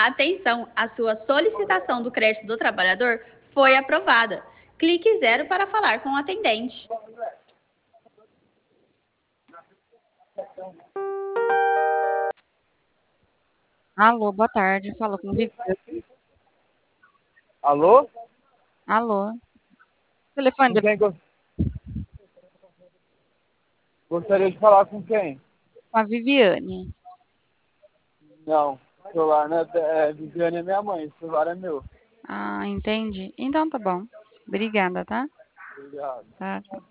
Atenção, a sua solicitação do crédito do trabalhador foi aprovada. Clique 0 para falar com o atendente. Alô, boa tarde. Fala com Viviane. Alô? Alô. Telefone Com quem gostaria de falar com quem? com a Viviane. Não, o celular não Viviane é minha mãe, o celular é meu. Ah, entendi. Então tá bom. Obrigada, tá? Obrigado. Tá.